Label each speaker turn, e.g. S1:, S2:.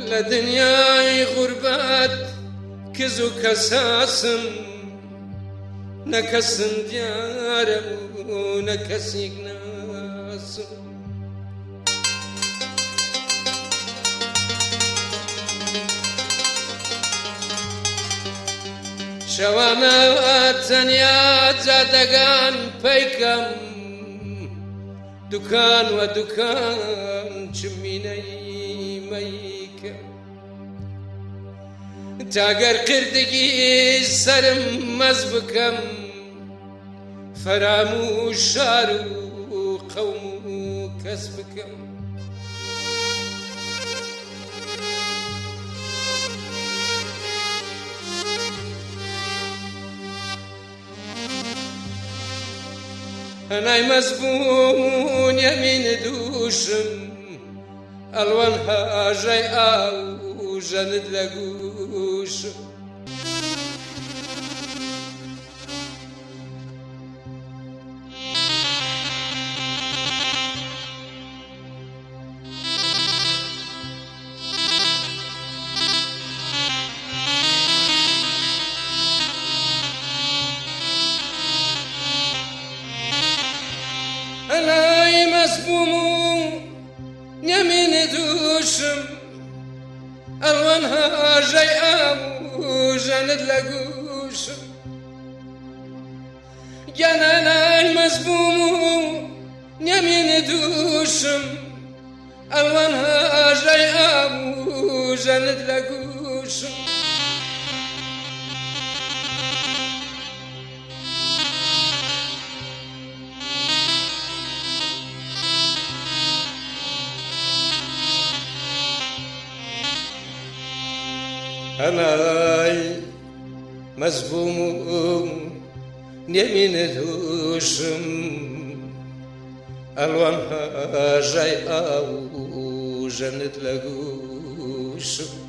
S1: لە دنیای غوربەت کز و کەساسم نەکەسم دیارە و نەکەسێک ناسم شەوامە تەنیا جادەگان پەیکەم دوکان و دوکان چمینەی مەیکە تاگەر قردگی سرم مەز بکەم فەراموو شار و قەوم و کەس بکەم هەنای مەزبوون یەمینە دووشم ئەڵوان هاژەی ئاو ژەنت لە گووشم هەنای مەزبوون یەمینە دووشم ئەڵوان هاژەی ئاو ژەنت لە گووشم گیانانای مەزبوون یەمینە دووشم ئەڵوان هاژەی ئاو ژەنت لە گووشم هەنای مەزبوون یەمینە دووشم ئەڵوان هاژەی ئاو ژەنت لە گووشم